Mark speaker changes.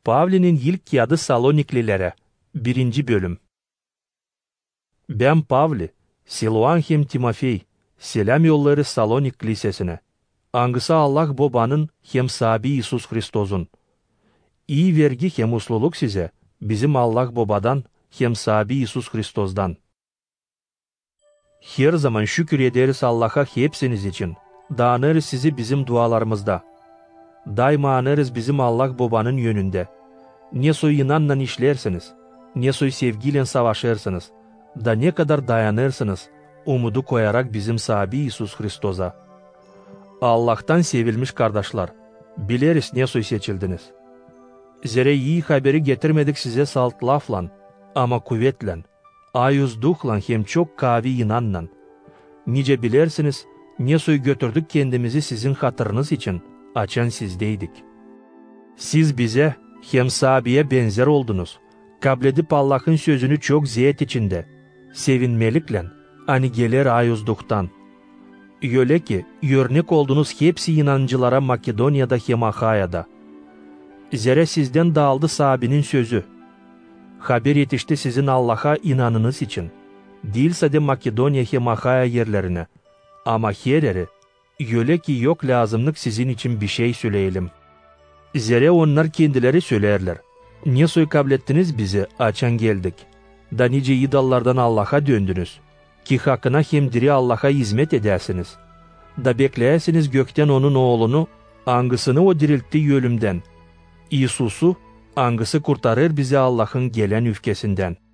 Speaker 1: Pavli'nin ilk yadı Saloniklilere. 1. bölüm. Ben Pavli, Siluan hem Timofey, selam yolları Salonik Lisesi'ne. Angısı Allah Baba'nın hem Sabi İsus Hristos'un. İyi vergi hem usluluk size, bizim Allah Baba'dan hem Sabi İsus Hristos'dan. Her zaman şükür ederiz Allah'a hepsiniz için. Anarız sizi bizim dualarımızda. Daima anarız bizim Allah Baba'nın yönünde. Ne soy inanla işlersiniz, ne soy sevgiyle savaşırsınız, da ne kadar dayanırsınız, umudu koyarak bizim Sabi İsus Hristos'a. Allah'tan sevilmiş kardeşler, biliriz ne soy seçildiniz. Zere iyi haberi getirmedik size salt lafla, ama kuvvetlen, ayuz duhlan hem çok kavi inanla. Nice bilersiniz, ne soy götürdük kendimizi sizin hatırınız için, açan sizdeydik. Siz bize, hem Sabi'ye benzer oldunuz. Kabledip Allah'ın sözünü çok ziyet içinde. Sevinmelikle, ani gelir ayuzduktan. Öyle ki, örnek oldunuz hepsi inancılara Makedonya'da hem Ahaya'da. Zere sizden dağıldı Sabi'nin sözü. Haber yetişti sizin Allah'a inanınız için. Değilse de Makedonya hem Ahaya yerlerine. Ama her yeri, öyle ki yok lazımlık sizin için bir şey söyleyelim. Zere onlar kendileri söylerler. Ne soy kabul ettiniz bizi, açan geldik. Da nice idollardan Allah'a döndünüz. Ki hakkına hem diri Allah'a hizmet edersiniz. Da bekleyesiniz gökten onun oğlunu, angısını o diriltti ölümden. İsus'u, angısı kurtarır bizi Allah'ın gelen üfkesinden.